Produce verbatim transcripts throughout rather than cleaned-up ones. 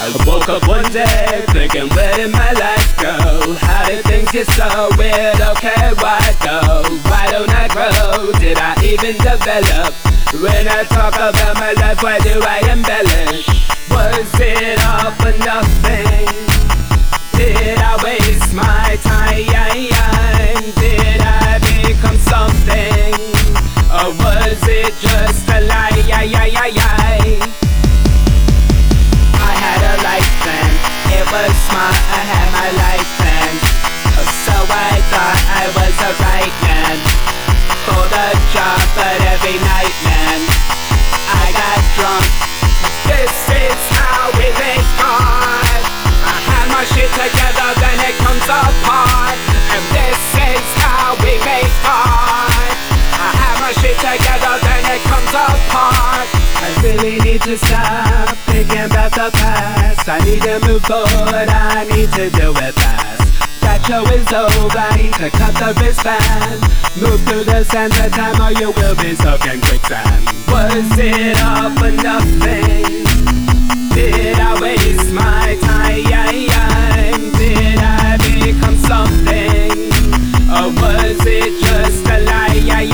I woke up one day thinking, where did my life go? How did things get so weird? Okay, why go? Why don't I grow? Did I even develop? When I talk about my life, why do I embellish? Was it all for nothing? Did I waste my time? Did I become something? Or was it just a lie? I had a life plan, it was smart, I had my life planned. So I thought I was a right man for the job, but every night, man, I got drunk. This is how we make art. I had my shit together, then it comes apart. And this is how we make art. I have my shit together, then it comes apart. I really need to stop thinking about the past. I need to move forward, I need to do it fast. That show is over, I need to cut the wristband. Move through the sands of time or you will be stuck in quicksand. Was it all for nothing? Did I waste my time? Did I become something? Or was it just a lie?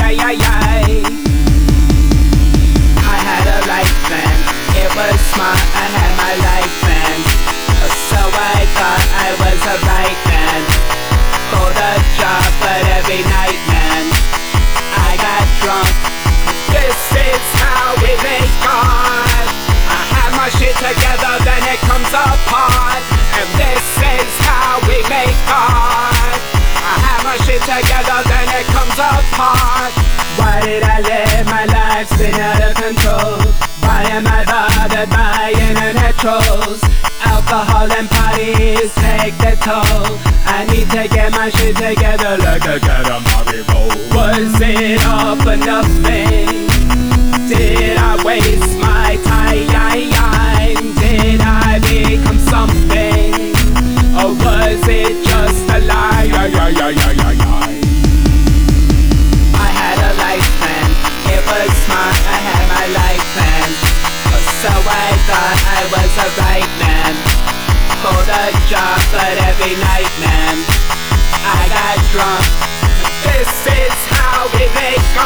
I had a life plan, it was smart, I had my life planned. So I thought I was a right man for the job, but every night, man, I got drunk. This is how we make art. I have my shit together, then it comes apart. And this is how we make art. I have my shit together, then it comes apart. Why did I let my life spin out of control? Why am I bothered by internet trolls? Alcohol and parties take their toll. I need to get my shit together like a Katamari roll. Was it all for nothing? Did I waste my time? Did I become something? Or was it just a lie? I had a life plan, it was smart, I had my life plan. So I thought I was a right man for the job, but every night, man, I got drunk. This is how we make